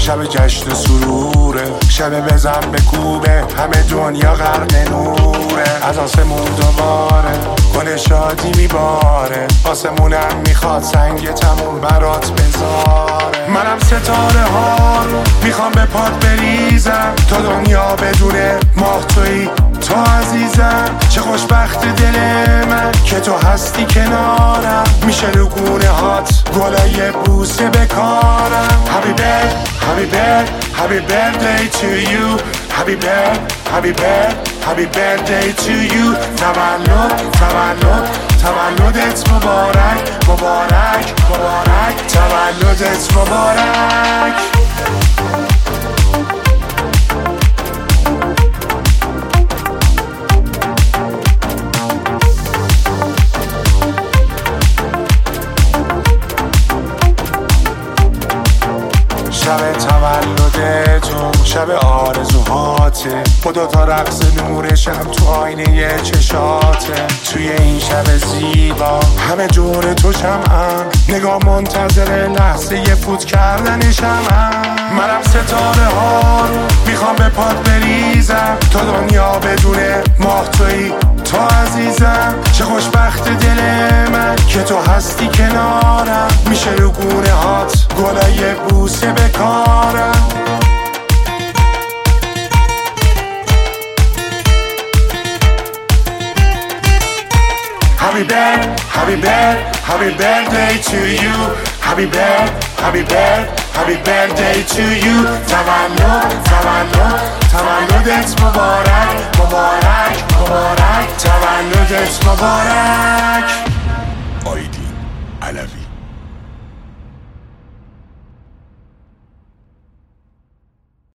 شب جشن سروره، شب بزن به کوبه، همه دنیا غرق نوره. از آسمون دوباره گل شادی میباره، آسمونم میخواد سنگ تموم برات بذاره. منم ستاره ها رو میخوام به پات بریزم، تا دنیا بدونه ماه تویی، تو عزیزم. چه خوشبخت دل من که تو هستی کنارم، میشه رو گونه هات گلای بوسه بکارم. Happy birthday, happy birthday, happy birthday to you. Happy birthday, happy birthday, happy birthday to you. تولدت مبارک، مبارک، مبارک. تولدت مبارک. شب تولد تو، شب آرزوهاته، با دوتا رقص نورشم تو آینه چشاته. توی این شب زیبا همه دور تو شمعم، نگاه منتظر لحظه فوت کردن شمعم. منم ستاره ها رو میخوام به پات بریزم، تا دنیا بدونه ماه تویی، تو عزیزم. چه خوشبخت دل من که تو هستی کنارم، میشه رو گونه هات گلای بوسه بکارم. Happy birthday, happy birthday, happy birthday to you. Happy birthday, happy birthday, happy birthday to you. تولدت مبارک، مبارک، مبارک. تولدت مبارک.